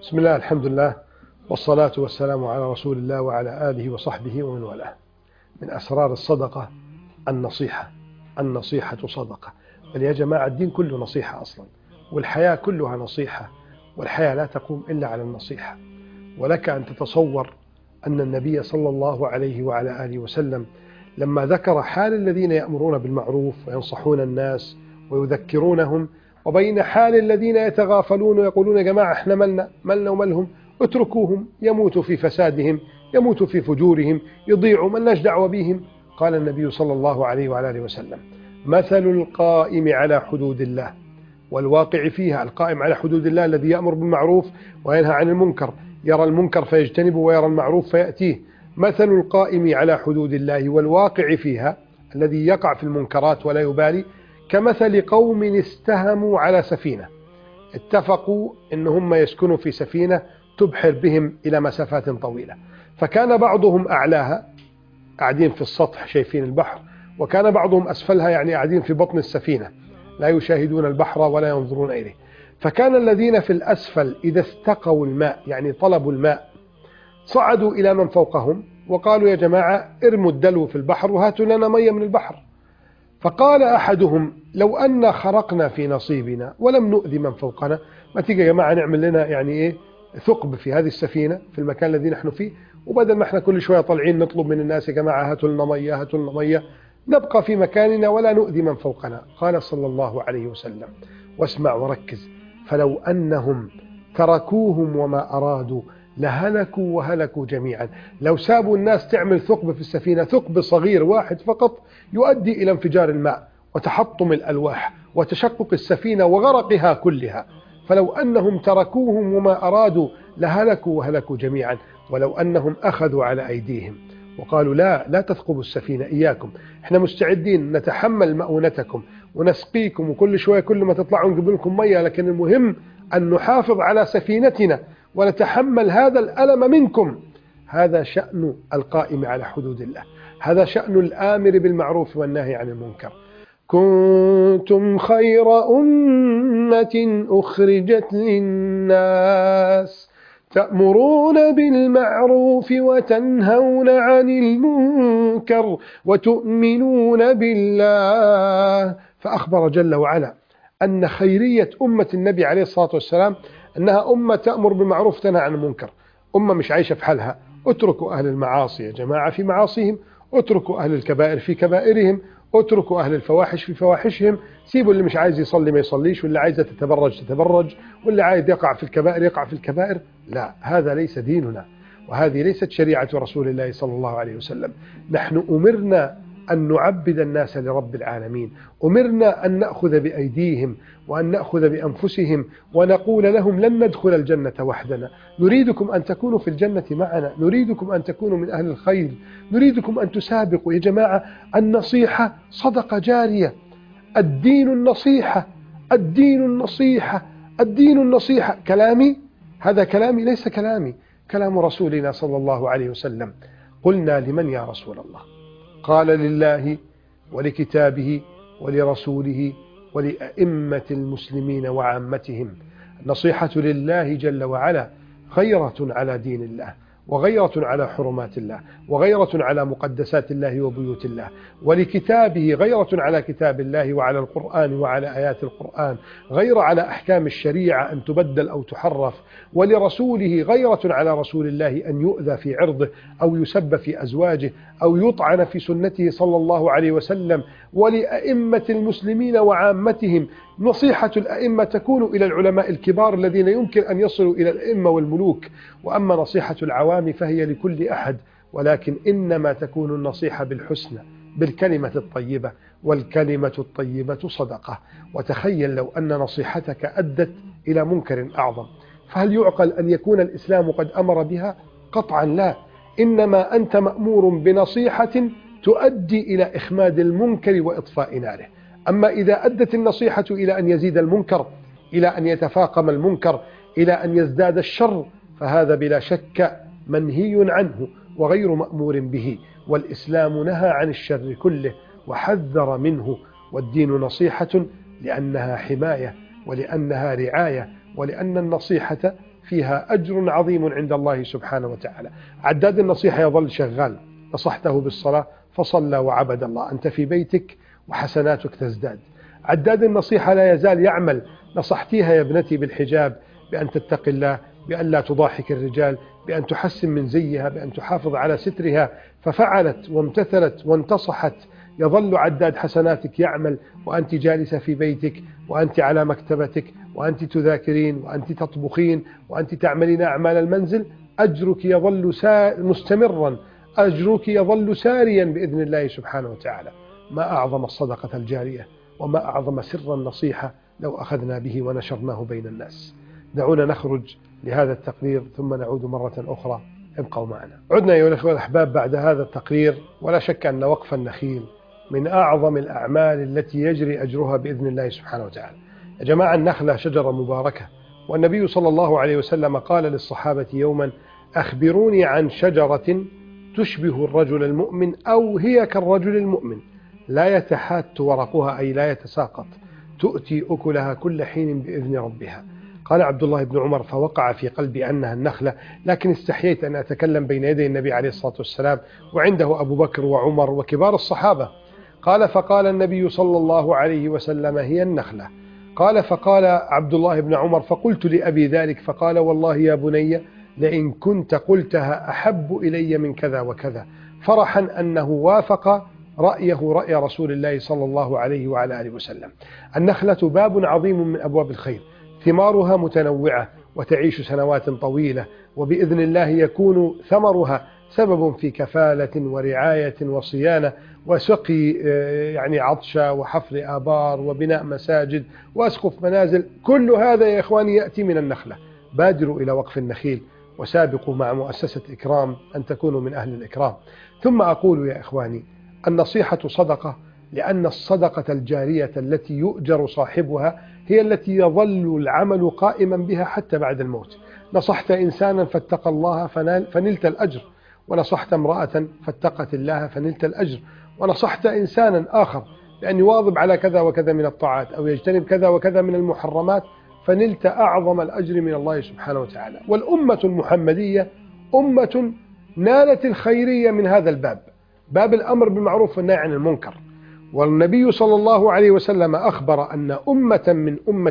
بسم الله، الحمد لله، والصلاة والسلام على رسول الله وعلى آله وصحبه ومن والاه. من أسرار الصدقة النصيحة. النصيحة صدقة. بل يا جماعة الدين كله نصيحة أصلا، والحياة كلها نصيحة، والحياة لا تقوم إلا على النصيحة. ولك أن تتصور أن النبي صلى الله عليه وعلى آله وسلم لما ذكر حال الذين يأمرون بالمعروف وينصحون الناس ويذكرونهم، وبين حال الذين يتغافلون ويقولون يا جماعة احنا ملنا وملهم، اتركوهم يموتوا في فسادهم، يموتوا في فجورهم، يضيعوا، ملناش دعوة بهم. قال النبي صلى الله عليه وعلى آله وسلم: مثل القائم على حدود الله والواقع فيها. القائم على حدود الله الذي يأمر بالمعروف وينهى عن المنكر، يرى المنكر فيجتنبه ويرى المعروف فيأتيه. مثل القائم على حدود الله والواقع فيها، الذي يقع في المنكرات ولا يبالي، كمثل قوم استهموا على سفينة، اتفقوا إن هم يسكنوا في سفينة تبحر بهم إلى مسافات طويلة، فكان بعضهم أعلاها قاعدين في السطح شايفين البحر، وكان بعضهم أسفلها يعني قاعدين في بطن السفينة لا يشاهدون البحر ولا ينظرون إليه. فكان الذين في الأسفل إذا استقوا الماء يعني طلبوا الماء صعدوا إلى من فوقهم وقالوا يا جماعة ارموا الدلو في البحر وهاتوا لنا مية من البحر. فقال أحدهم: لو أن خرقنا في نصيبنا ولم نؤذي من فوقنا، ما تيجي يا جماعة نعمل لنا يعني ثقب في هذه السفينة في المكان الذي نحن فيه، وبدل ما احنا كل شوية طالعين نطلب من الناس يا جماعة هاتوا لنا مية هاتوا لنا مية، نبقى في مكاننا ولا نؤذي من فوقنا. قال صلى الله عليه وسلم، واسمع وركز: فلو أنهم تركوهم وما أرادوا لهلكوا وهلكوا جميعا. لو سابوا الناس تعمل ثقب في السفينة، ثقب صغير واحد فقط يؤدي إلى انفجار الماء وتحطم الألواح وتشقق السفينة وغرقها كلها. فلو أنهم تركوهم وما أرادوا لهلكوا وهلكوا جميعا. ولو أنهم أخذوا على أيديهم وقالوا لا تثقبوا السفينة، إياكم، احنا مستعدين نتحمل مؤونتكم ونسقيكم، وكل شوية كل ما تطلعوا نجيب لكم مية، لكن المهم أن نحافظ على سفينتنا ونتحمل هذا الألم منكم. هذا شأن القائم على حدود الله، هذا شأن الآمر بالمعروف والنهي عن المنكر. كنتم خير أمة أخرجت للناس تأمرون بالمعروف وتنهون عن المنكر وتؤمنون بالله. فأخبر جل وعلا أن خيرية أمة النبي عليه الصلاة والسلام أنها أمة تأمر بالمعروف وتنهى عن المنكر، أمة مش عايشة في حالها. اتركوا أهل المعاصي يا جماعة في معاصيهم، اتركوا أهل الكبائر في كبائرهم، اتركوا أهل الفواحش في فواحشهم، سيبوا اللي مش عايز يصلي ما يصليش، واللي عايزة تتبرج تتبرج، واللي عايز يقع في الكبائر يقع في الكبائر. لا، هذا ليس ديننا، وهذه ليست شريعة رسول الله صلى الله عليه وسلم. نحن أمرنا أن نعبد الناس لرب العالمين، أمرنا أن نأخذ بأيديهم وأن نأخذ بأنفسهم ونقول لهم لن ندخل الجنة وحدنا، نريدكم أن تكونوا في الجنة معنا، نريدكم أن تكونوا من أهل الخير، نريدكم أن تسابقوا. يا جماعة النصيحة صدقة جارية. الدين النصيحة، الدين النصيحة، الدين النصيحة. كلامي هذا كلامي ليس كلامي، كلام رسولنا صلى الله عليه وسلم. قلنا لمن يا رسول الله؟ قال لله ولكتابه ولرسوله ولأئمة المسلمين وعامتهم. النصيحة لله جل وعلا غيرة على دين الله، وغيرة على حرمات الله، وغيرة على مقدسات الله وبيوت الله. ولكتابه غيرة على كتاب الله وعلى القرآن وعلى آيات القرآن، غير على أحكام الشريعة أن تبدل أو تحرف. ولرسوله غيرة على رسول الله أن يؤذى في عرضه أو يسب في أزواجه أو يطعن في سنته صلى الله عليه وسلم. ولأئمة المسلمين وعامتهم، نصيحة الأئمة تكون إلى العلماء الكبار الذين يمكن أن يصلوا إلى الأئمة والملوك، وأما نصيحة العوام فهي لكل أحد، ولكن إنما تكون النصيحة بالحسنى، بالكلمة الطيبة، والكلمة الطيبة صدقة. وتخيل لو أن نصيحتك أدت إلى منكر أعظم، فهل يعقل أن يكون الإسلام قد أمر بها؟ قطعا لا، إنما أنت مأمور بنصيحة تؤدي إلى إخماد المنكر وإطفاء ناره. أما إذا أدت النصيحة إلى أن يزيد المنكر، إلى أن يتفاقم المنكر، إلى أن يزداد الشر، فهذا بلا شك منهي عنه وغير مأمور به. والإسلام نهى عن الشر كله وحذر منه. والدين نصيحة لأنها حماية ولأنها رعاية، ولأن النصيحة فيها أجر عظيم عند الله سبحانه وتعالى. عداد النصيحة يظل شغال، نصحته بالصلاة فصلى وعبد الله، أنت في بيتك وحسناتك تزداد. عداد النصيحة لا يزال يعمل، نصحتيها يا ابنتي بالحجاب، بأن تتقي الله، بأن لا تضاحك الرجال، بأن تحسن من زيها، بأن تحافظ على سترها، ففعلت وامتثلت وانتصحت. يظل عداد حسناتك يعمل وأنت جالسة في بيتك، وأنت على مكتبتك، وأنت تذاكرين، وأنت تطبخين، وأنت تعملين أعمال المنزل. أجرك يظل مستمرا، أجرك يظل ساريا بإذن الله سبحانه وتعالى. ما أعظم الصدقة الجارية، وما أعظم سر النصيحة لو أخذنا به ونشرناه بين الناس. دعونا نخرج لهذا التقرير ثم نعود مرة أخرى، ابقوا معنا. عدنا أيها الأخوة الأحباب بعد هذا التقرير. ولا شك أن وقف النخيل من أعظم الأعمال التي يجري أجرها بإذن الله سبحانه وتعالى. يا جماعة، النخلة شجرة مباركة، والنبي صلى الله عليه وسلم قال للصحابة يوما: أخبروني عن شجرة تشبه الرجل المؤمن أو هي كالرجل المؤمن، لا يتحات ورقها، أي لا يتساقط، تؤتي أكلها كل حين بإذن ربها. قال عبد الله بن عمر: فوقع في قلبي أنها النخلة، لكن استحييت أن أتكلم بين يدي النبي عليه الصلاة والسلام، وعنده أبو بكر وعمر وكبار الصحابة. قال: فقال النبي صلى الله عليه وسلم: هي النخلة. قال: فقال عبد الله بن عمر: فقلت لأبي ذلك، فقال: والله يا بني لئن كنت قلتها أحب إلي من كذا وكذا، فرحا أنه وافق رأيه رأي رسول الله صلى الله عليه وعلى آله وسلم. النخلة باب عظيم من أبواب الخير، ثمارها متنوعة وتعيش سنوات طويلة، وبإذن الله يكون ثمرها سبب في كفالة ورعاية وصيانة وسقي يعني عطشة وحفر آبار وبناء مساجد وأسقف منازل. كل هذا يا إخواني يأتي من النخلة. بادروا إلى وقف النخيل، وسابقوا مع مؤسسة إكرام أن تكونوا من أهل الإكرام. ثم أقول يا إخواني: النصيحة صدقة، لأن الصدقة الجارية التي يؤجر صاحبها هي التي يظل العمل قائما بها حتى بعد الموت. نصحت إنسانا فاتقى الله فنلت الأجر، ونصحت امرأة فاتقت الله فنلت الأجر، ونصحت إنسانا آخر بأن يواظب على كذا وكذا من الطاعات أو يجتنب كذا وكذا من المحرمات، فنلت أعظم الأجر من الله سبحانه وتعالى. والأمة المحمدية أمة نالت الخيرية من هذا الباب، باب الأمر بالمعروف والنهي عن المنكر. والنبي صلى الله عليه وسلم أخبر أن أمة من أمة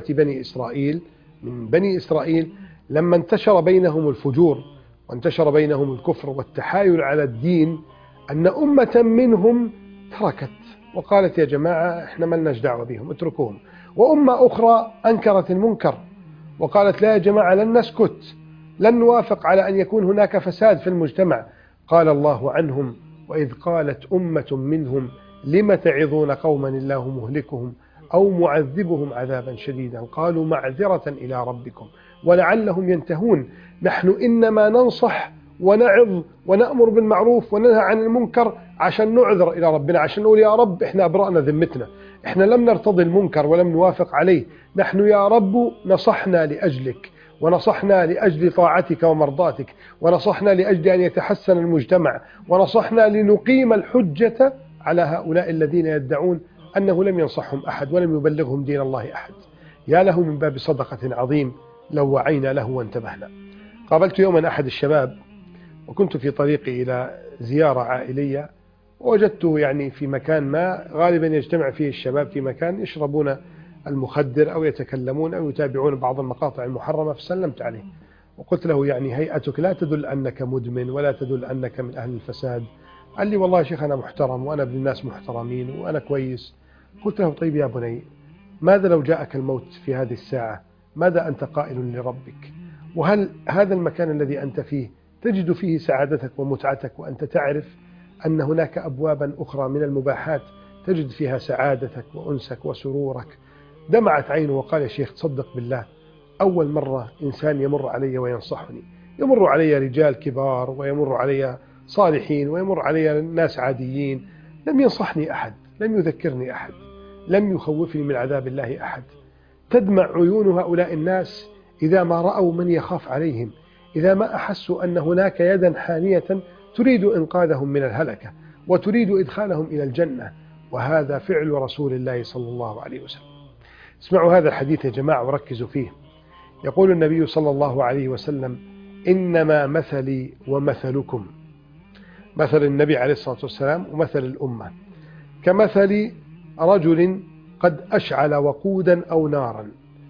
بني إسرائيل لما انتشر بينهم الفجور وانتشر بينهم الكفر والتحايل على الدين، أن أمة منهم تركت وقالت: يا جماعة إحنا ملناش دعوة بهم، اتركوهم. وأمة أخرى أنكرت المنكر وقالت: لا يا جماعة، لن نسكت، لن نوافق على أن يكون هناك فساد في المجتمع. قال الله عنهم: وإذ قالت أمة منهم لم تعظون قوما الله مهلكهم أو معذبهم عذابا شديدا قالوا معذرة إلى ربكم ولعلهم ينتهون. نحن إنما ننصح ونعظ ونأمر بالمعروف وننهى عن المنكر عشان نعذر إلى ربنا، عشان نقول: يا رب إحنا أبرأنا ذمتنا، إحنا لم نرتضي المنكر ولم نوافق عليه، نحن يا رب نصحنا لأجلك، ونصحنا لأجل طاعتك ومرضاتك، ونصحنا لأجل أن يتحسن المجتمع، ونصحنا لنقيم الحجة على هؤلاء الذين يدعون أنه لم ينصحهم أحد ولم يبلغهم دين الله أحد. يا له من باب صدقة عظيم لو وعينا له وانتبهنا. قابلت يوما أحد الشباب وكنت في طريقي إلى زيارة عائلية، ووجدته يعني في مكان ما غالبا يجتمع فيه الشباب في مكان يشربون المخدر أو يتكلمون أو يتابعون بعض المقاطع المحرمة، فسلمت عليه وقلت له: يعني هيئتك لا تدل أنك مدمن ولا تدل أنك من أهل الفساد. قال لي: والله يا شيخ أنا محترم وأنا ابن الناس محترمين وأنا كويس. قلت له: طيب يا بني، ماذا لو جاءك الموت في هذه الساعة؟ ماذا أنت قائل لربك؟ وهل هذا المكان الذي أنت فيه تجد فيه سعادتك ومتعتك وأنت تعرف أن هناك أبوابا أخرى من المباحات تجد فيها سعادتك وأنسك وسرورك؟ دمعت عينه وقال: يا شيخ تصدق بالله، أول مرة إنسان يمر علي وينصحني. يمر علي رجال كبار ويمر علي صالحين ويمر علي ناس عاديين، لم ينصحني أحد، لم يذكرني أحد، لم يخوفني من عذاب الله أحد. تدمع عيون هؤلاء الناس إذا ما رأوا من يخاف عليهم، إذا ما أحسوا أن هناك يدا حانية تريد إنقاذهم من الهلكة وتريد إدخالهم إلى الجنة. وهذا فعل رسول الله صلى الله عليه وسلم. اسمعوا هذا الحديث يا جماعة وركزوا فيه. يقول النبي صلى الله عليه وسلم: إنما مثلي ومثلكم، مثل النبي عليه الصلاة والسلام ومثل الأمة كمثل رجل قد أشعل وقودا أو نارا،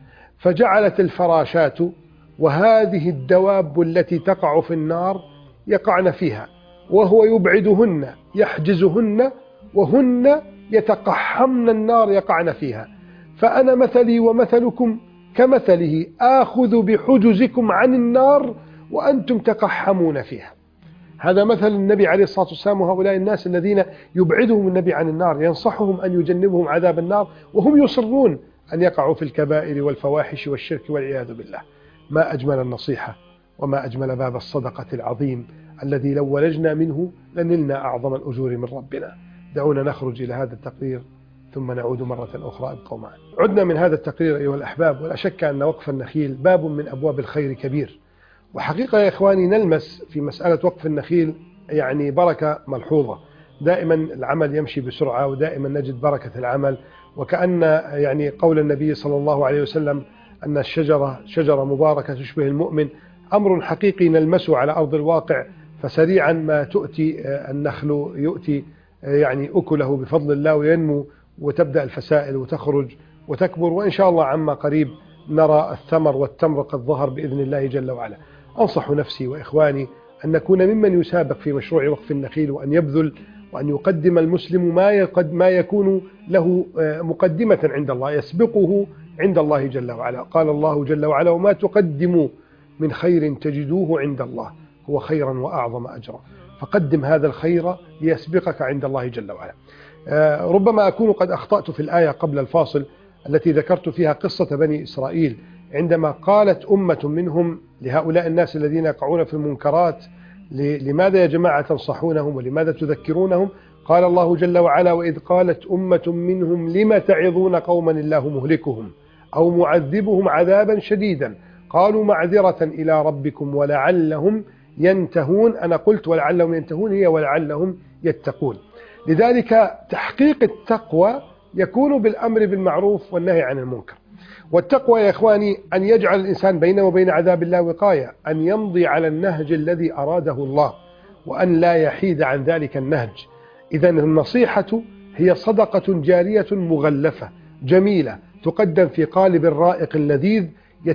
فجعلت الفراشات وهذه الدواب التي تقع في النار يقعن فيها، وهو يبعدهن يحجزهن، وهن يتقحمن النار يقعن فيها. فأنا مثلي ومثلكم كمثله، آخذ بحجزكم عن النار وأنتم تقحمون فيها. هذا مثل النبي عليه الصلاة والسلام وهؤلاء الناس الذين يبعدهم النبي عن النار، ينصحهم أن يجنبهم عذاب النار، وهم يصرون أن يقعوا في الكبائر والفواحش والشرك والعياذ بالله. ما أجمل النصيحة، وما أجمل باب الصدقة العظيم الذي لو ولجنا منه لنلنا أعظم الأجور من ربنا. دعونا نخرج إلى هذا التقرير ثم نعود مرة أخرى. ابقوا معنا. عدنا من هذا التقرير أيها الأحباب، ولا شك أن وقف النخيل باب من أبواب الخير كبير. وحقيقة يا إخواني نلمس في مسألة وقف النخيل يعني بركة ملحوظة. دائما العمل يمشي بسرعة، ودائما نجد بركة العمل، وكأن يعني قول النبي صلى الله عليه وسلم أن الشجرة شجرة مباركة تشبه المؤمن أمر حقيقي نلمسه على أرض الواقع. فسريعا ما تؤتي النخل يؤتي يعني أكله بفضل الله وينمو، وتبدأ الفسائل وتخرج وتكبر، وإن شاء الله عما قريب نرى الثمر والتمر قد ظهر بإذن الله جل وعلا. أنصح نفسي وإخواني أن نكون ممن يسابق في مشروع وقف النخيل، وأن يبذل وأن يقدم المسلم ما يكون له مقدمة عند الله يسبقه عند الله جل وعلا. قال الله جل وعلا: وما تقدموا من خير تجدوه عند الله هو خيرا وأعظم أجرا. فقدم هذا الخير ليسبقك عند الله جل وعلا. ربما أكون قد أخطأت في الآية قبل الفاصل التي ذكرت فيها قصة بني إسرائيل، عندما قالت أمة منهم لهؤلاء الناس الذين يقعون في المنكرات: لماذا يا جماعة تنصحونهم ولماذا تذكرونهم؟ قال الله جل وعلا: وإذ قالت أمة منهم لم تعظون قوما الله مهلكهم أو معذبهم عذابا شديدا قالوا معذرة إلى ربكم ولعلهم ينتهون. أنا قلت ولعلهم ينتهون، هي ولعلهم يتقون. لذلك تحقيق التقوى يكون بالأمر بالمعروف والنهي عن المنكر. والتقوى يا إخواني أن يجعل الإنسان بينه وبين عذاب الله وقاية، أن يمضي على النهج الذي أراده الله، وأن لا يحيد عن ذلك النهج. إذن النصيحة هي صدقة جارية مغلفة جميلة تقدم في قالب رائق لذيذ،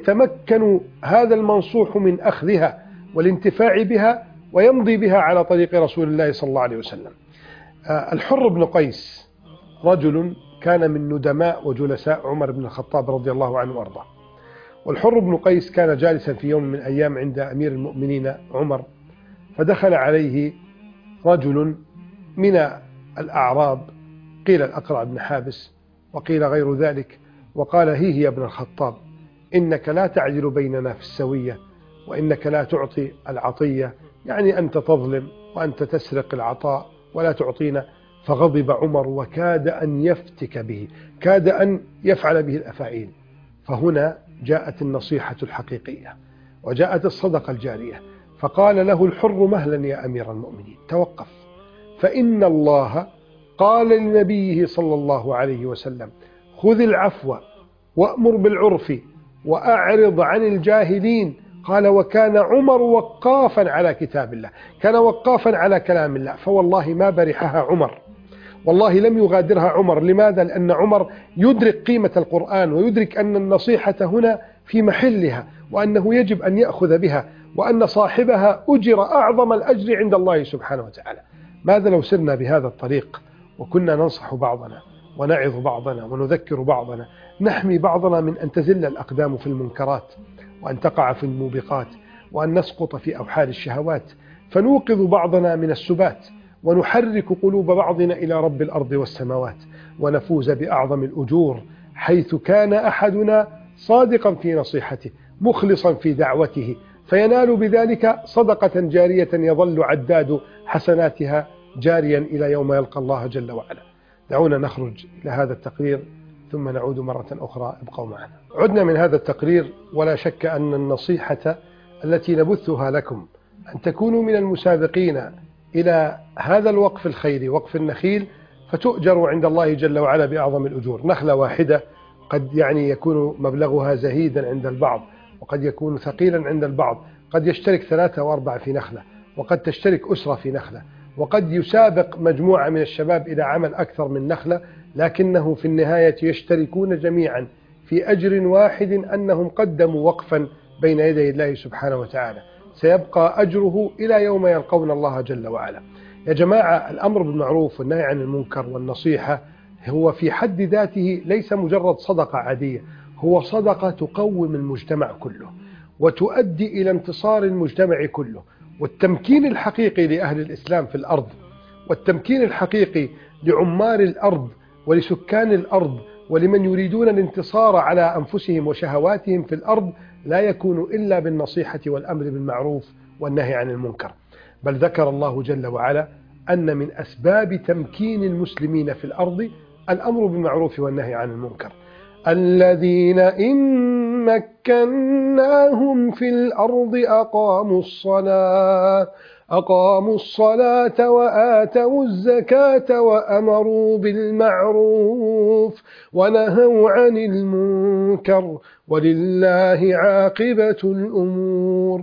يتمكن هذا المنصوح من أخذها والانتفاع بها ويمضي بها على طريق رسول الله صلى الله عليه وسلم. الحر بن قيس رجل كان من ندماء وجلساء عمر بن الخطاب رضي الله عنه وارضاه. والحر بن قيس كان جالسا في يوم من الأيام عند أمير المؤمنين عمر، فدخل عليه رجل من الأعراب، قيل الأقرع بن حابس وقيل غير ذلك، وقال: هي يا ابن الخطاب، إنك لا تعدل بيننا في السوية، وإنك لا تعطي العطية، يعني أنت تظلم وأنت تسرق العطاء ولا تعطينا. فغضب عمر وكاد أن يفتك به، كاد أن يفعل به الأفاعيل. فهنا جاءت النصيحة الحقيقية وجاءت الصدقة الجارية، فقال له الحر: مهلا يا أمير المؤمنين، توقف، فإن الله قال لنبيه صلى الله عليه وسلم: خذ العفو وأمر بالعرف وأعرض عن الجاهلين. قال: وكان عمر وقافا على كتاب الله، كان وقافا على كلام الله، فوالله ما برحها عمر، والله لم يغادرها عمر. لماذا؟ لأن عمر يدرك قيمة القرآن، ويدرك أن النصيحة هنا في محلها، وأنه يجب أن يأخذ بها، وأن صاحبها أجر أعظم الأجر عند الله سبحانه وتعالى. ماذا لو سرنا بهذا الطريق وكنا ننصح بعضنا ونعظ بعضنا ونذكر بعضنا، نحمي بعضنا من أن تزل الأقدام في المنكرات، وأن تقع في الموبقات، وأن نسقط في أوحال الشهوات، فنوقظ بعضنا من السبات، ونحرك قلوب بعضنا إلى رب الأرض والسماوات، ونفوز بأعظم الأجور، حيث كان أحدنا صادقا في نصيحته مخلصا في دعوته، فينال بذلك صدقة جارية يظل عداد حسناتها جاريا إلى يوم يلقى الله جل وعلا. دعونا نخرج إلى هذا التقرير ثم نعود مرة أخرى. ابقوا معنا. عدنا من هذا التقرير، ولا شك أن النصيحة التي نبثها لكم أن تكونوا من المسابقين إلى هذا الوقف الخيري، وقف النخيل، فتؤجر عند الله جل وعلا بأعظم الأجور. نخلة واحدة قد يعني يكون مبلغها زهيدا عند البعض، وقد يكون ثقيلا عند البعض، قد يشترك 3 أو 4 في نخلة، وقد تشترك أسرة في نخلة، وقد يسابق مجموعة من الشباب إلى عمل أكثر من نخلة، لكنه في النهاية يشتركون جميعا في أجر واحد، أنهم قدموا وقفا بين يدي الله سبحانه وتعالى سيبقى أجره إلى يوم يلقون الله جل وعلا. يا جماعة، الأمر بالمعروف والنهي عن المنكر والنصيحة هو في حد ذاته ليس مجرد صدقة عادية، هو صدقة تقوم المجتمع كله وتؤدي إلى انتصار المجتمع كله، والتمكين الحقيقي لأهل الإسلام في الأرض، والتمكين الحقيقي لعمار الأرض ولسكان الأرض ولمن يريدون الانتصار على أنفسهم وشهواتهم في الأرض لا يكون إلا بالنصيحة والأمر بالمعروف والنهي عن المنكر. بل ذكر الله جل وعلا أن من أسباب تمكين المسلمين في الأرض الأمر بالمعروف والنهي عن المنكر. الذين إن مكناهم في الأرض أقاموا الصلاة وآتوا الزكاة وأمروا بالمعروف ونهوا عن المنكر ولله عاقبة الأمور.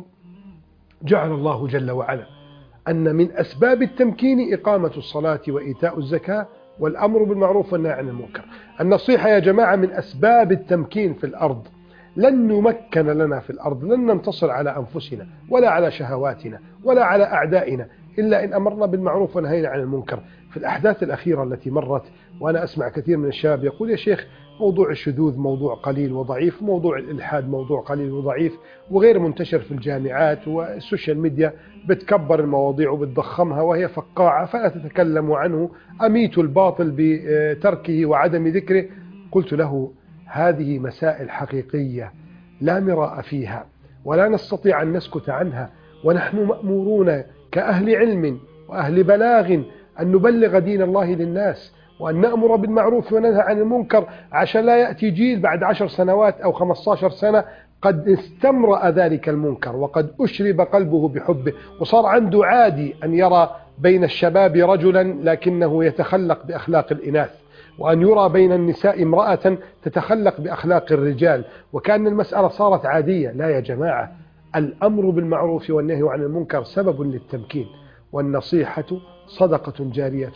جعل الله جل وعلا أن من أسباب التمكين إقامة الصلاة وإيتاء الزكاة والأمر بالمعروف والنهي عن المنكر. النصيحة يا جماعة من أسباب التمكين في الأرض. لن نمكن لنا في الأرض، لن ننتصر على أنفسنا ولا على شهواتنا ولا على أعدائنا إلا إن أمرنا بالمعروف ونهينا عن المنكر. في الأحداث الأخيرة التي مرت، وأنا أسمع كثير من الشباب يقول: يا شيخ، موضوع الشذوذ موضوع قليل وضعيف، موضوع الإلحاد موضوع قليل وضعيف وغير منتشر في الجامعات، والسوشيال ميديا بتكبر المواضيع وبتضخمها وهي فقاعة فلا تتكلم عنه، أميت الباطل بتركه وعدم ذكره. قلت له: هذه مسائل حقيقية لا مراء فيها ولا نستطيع أن نسكت عنها، ونحن مأمورون كأهل علم وأهل بلاغ أن نبلغ دين الله للناس وأن نأمر بالمعروف وننهى عن المنكر، عشان لا يأتي جيل بعد 10 سنوات أو 15 سنة قد استمرأ ذلك المنكر وقد أشرب قلبه بحبه، وصار عنده عادي أن يرى بين الشباب رجلا لكنه يتخلق بأخلاق الإناث، وأن يرى بين النساء امرأة تتخلق بأخلاق الرجال، وكأن المسألة صارت عادية. لا يا جماعة، الأمر بالمعروف والنهي عن المنكر سبب للتمكين، والنصيحة صدقة جارية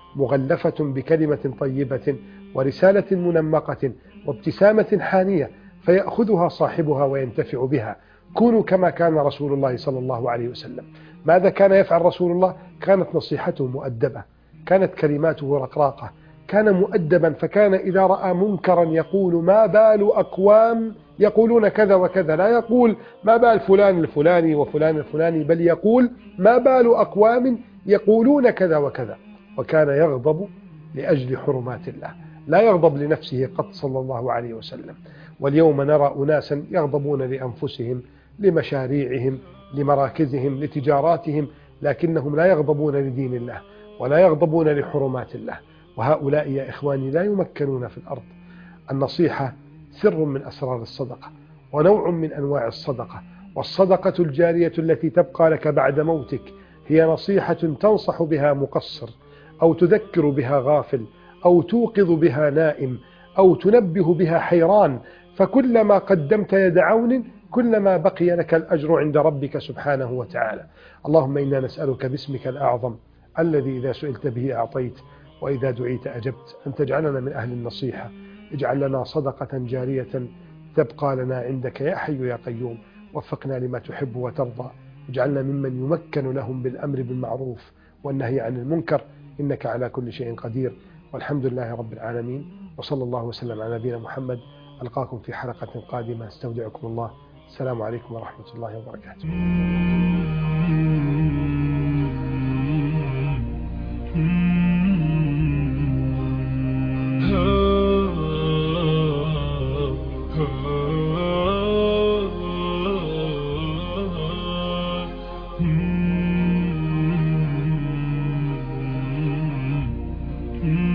مغلفة بكلمة طيبة ورسالة منمقة وابتسامة حانية فيأخذها صاحبها وينتفع بها. كونوا كما كان رسول الله صلى الله عليه وسلم. ماذا كان يفعل رسول الله؟ كانت نصيحته مؤدبة، كانت كلماته رقراقة، كان مؤدبا، فكان إذا رأى منكرا يقول: ما بال أقوام يقولون كذا وكذا، لا يقول ما بال فلان الفلاني وفلان الفلاني، بل يقول: ما بال أقوام يقولون كذا وكذا. وكان يغضب لأجل حرمات الله، لا يغضب لنفسه قط صلى الله عليه وسلم. واليوم نرى أناسا يغضبون لأنفسهم، لمشاريعهم، لمراكزهم، لتجاراتهم، لكنهم لا يغضبون لدين الله ولا يغضبون لحرمات الله. وهؤلاء يا إخواني لا يمكنون في الأرض. النصيحة سر من أسرار الصدقة ونوع من أنواع الصدقة، والصدقة الجارية التي تبقى لك بعد موتك هي نصيحة تنصح بها مقصر، أو تذكر بها غافل، أو توقظ بها نائم، أو تنبه بها حيران، فكلما قدمت يد عون كلما بقي لك الأجر عند ربك سبحانه وتعالى. اللهم إنا نسألك باسمك الأعظم الذي إذا سئلت به أعطيت وإذا دعيت أجبت أن تجعلنا من أهل النصيحة. اجعل لنا صدقة جارية تبقى لنا عندك يا حي يا قيوم. وفقنا لما تحب وترضى، اجعلنا ممن يمكن لهم بالأمر بالمعروف والنهي عن المنكر، إنك على كل شيء قدير. والحمد لله رب العالمين، وصلى الله وسلم على نبينا محمد. ألقاكم في حلقة قادمة، استودعكم الله. السلام عليكم ورحمة الله وبركاته. Hmm.